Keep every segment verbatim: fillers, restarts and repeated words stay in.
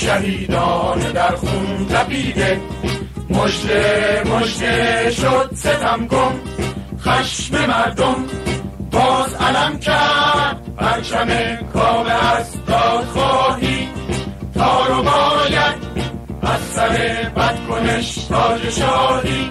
شهیدان در خون تپیده. مژده مژده شد ستمگم، خشم مردم باز علم کرد پرچم کامه از دادخواهی. تا رو باید از سر بدکنش تاج شاهی.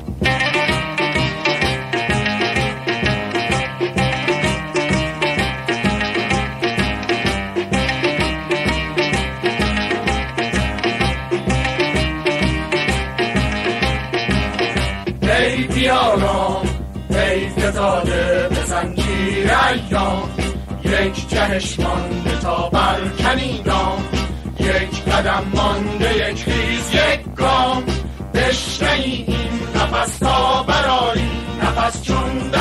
ای بیارام ای فتاده به زنجیر ایام، یک جهش مانده تا برکنی دام. یک قدم مانده یک خیز یک گام، بشکنی این نفس تا براری نفس چون